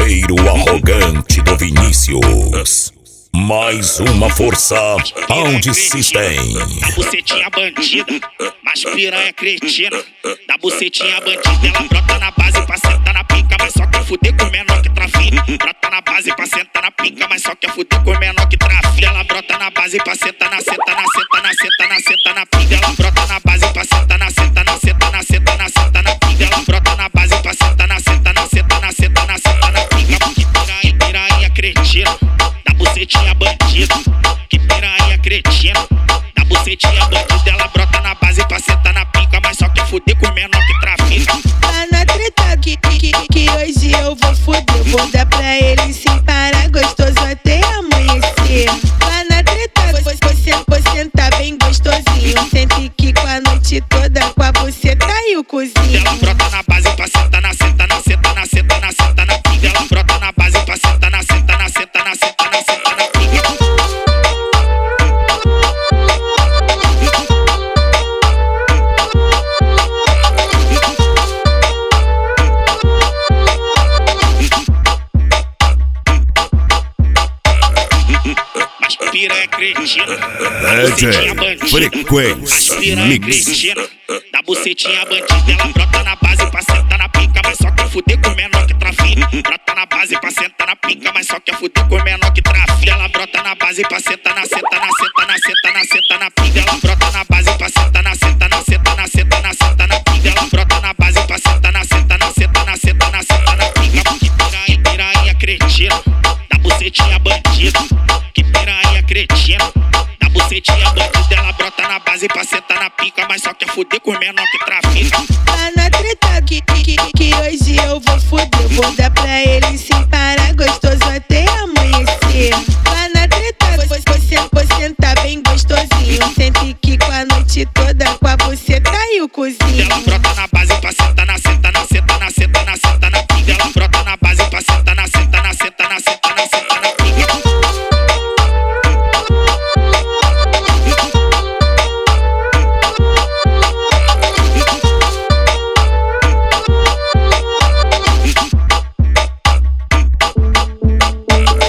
Parceiro arrogante do Vinícius. Mais uma força Audi System. Da bucetinha bandida, mas piranha cretina. Da bucetinha bandida, ela brota na base pra sentar na pica, mas só quer fuder com o menor que trafica. Brota na base pra sentar na pica, mas só quer fuder com o menor que trafica. Ela brota na base pra sentar na senta na senta na senta na senta na pica. Ela brota na base pra sentar na senta na senta na senta na senta na pica. Ela brota na base pra sentar na senta na senta na senta na senta na pica. Que piranha cretina. Da bucetinha bandida, que piranha cretina. Da bucetinha bandida, ela brota na base pra sentar na pica, mas só quer fuder com o menor que trafica. Tá na treta que hoje eu vou fuder. Vou dar pra ele sem parar, gostoso até amanhecer. Tá na treta, você tá bem gostosinho. Sente que com a noite toda com a buceta e o cozinho. Ela brota na base pra sentar na senta na senta na senta na senta na pica. Ela brota na base pra sentar na senta na senta na senta na senta na pica. Mas piranha cretina. Frequência Mix. Da bucetinha bandida, ela brota na base pra sentar na pica, mas só quer fuder com o menor que trafica. Brota na base pra sentar na pica, mas só quer fuder com o menor que trafica. Ela brota na base pra sentar na senta na senta na senta na senta na pica. Ela brota na base pra sentar na senta na senta na senta na senta na pica. Ela brota na base pra sentar na senta na senta na senta na senta na pica. Que piranha cretina. Da bucetinha bandida, que piranha cretina. Da bucetinha bandida, ela brota na base pra sentar na pica, mas só quer fuder com o menor que trafica. Tá na treta que hoje eu vou fuder. Vou dar pra ele sem